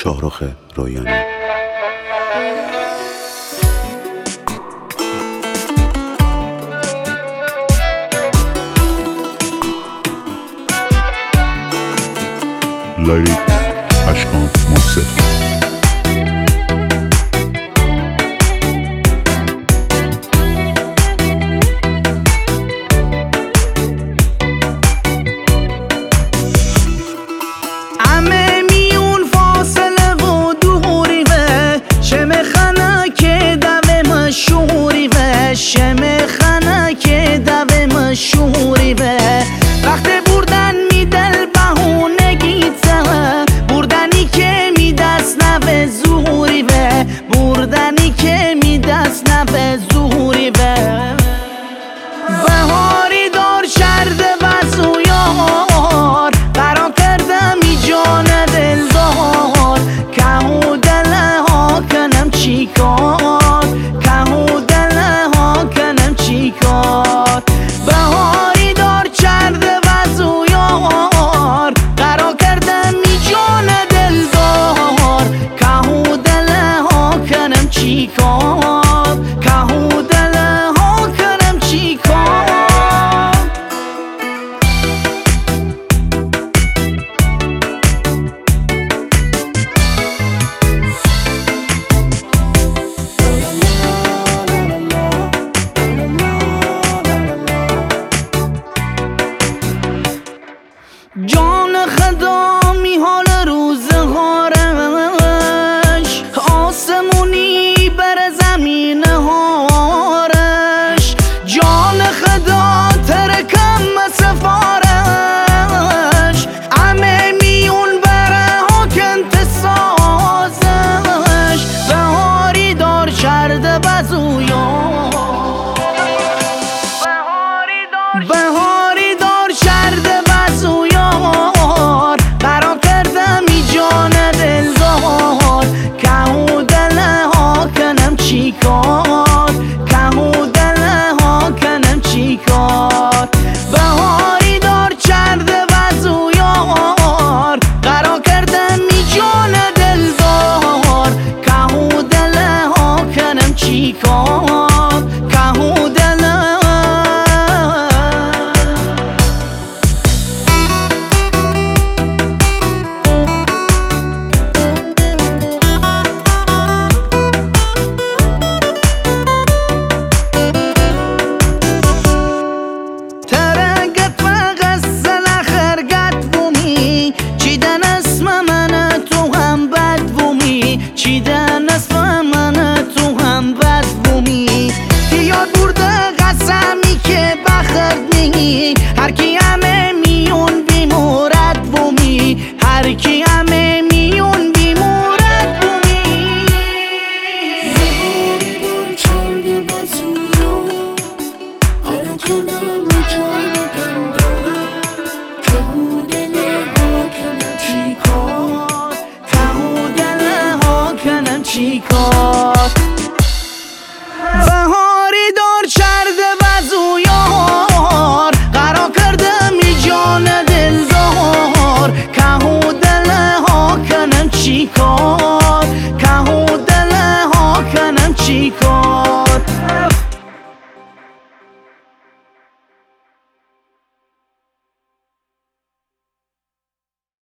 شاهرخ رویانی. لیریک اشکان محسن. شم خنک دوه مشهوری و وقت بردن میدل بهونگیته بردنی که میدست نوه زوری و بردنی که میدست نوه زوری و بهاری دار شرده و زویار قرار کردم ای جان دلدار که دله ها کنم چی کار بهاری دار کرده و زویار قرار کردم ای جان دلدار که دله ها کنم چی کار که دله ها کنم چی کار. جان خدا می حال روزگارش آسمونی بر زمین هارش جان خدا ترکم سفارش همه میون بره حاکنت سازش بهاری دار کرده بزویان بهاری دار کرده بزویان قرار کردم ای جان دلدار که دله ها کنم چی کار که دله ها کنم چی کار. بهاری دار کرده بزویان قرار کردم ای جان دلدار که دله ها کنم چی کار که دله. چیدن اسم من تو هم بد بومی یاد برده قسمی که بخرد نی هر کی همه میون بیمورد بومی هر کی